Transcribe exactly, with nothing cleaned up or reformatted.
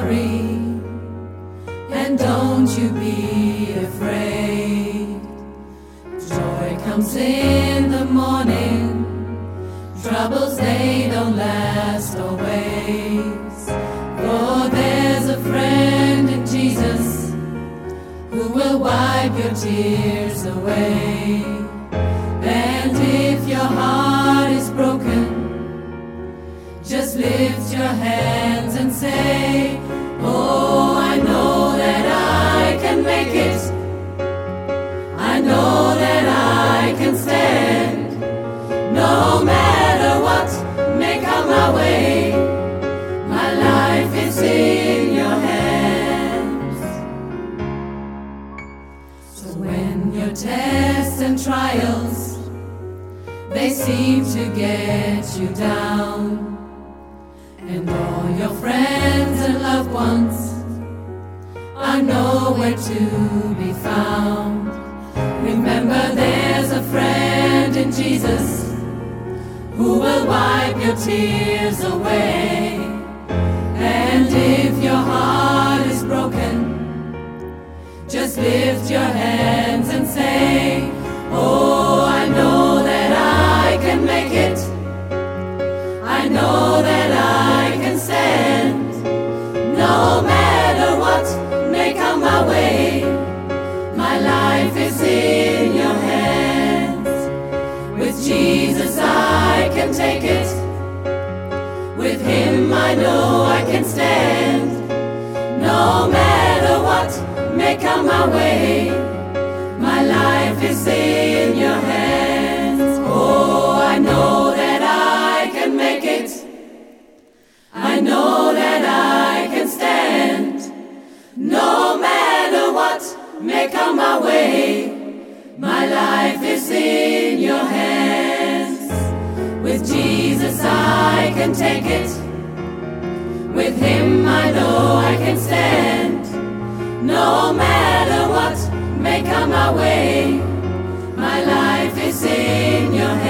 worry, and don't you be afraid. Joy comes in the morning, troubles they don't last always. For there's a friend in Jesus who will wipe your tears away. And if your heart is broken, just lift your hands and say, oh, I know that I can make it. I know that I can stand. No matter what may come my way, my life is in your hands. So when your tests and trials, they seem to get you down, and all your friends and loved ones are nowhere to be found, remember there's a friend in Jesus who will wipe your tears away. And if your heart is broken, just lift your hands and say, oh, I know that I can make it. I know that I can stand. No matter what may come my way, my life is in your hands. With Jesus I can take it. With Him I know I can stand. No matter what may come my way, my life is in your hands. Oh, I know that I can make it. I know that I can stand. No matter what may come my way, my life is in your hands. With Jesus I can take it. With Him I know I can stand. No matter what may come my way, my life is in your hands.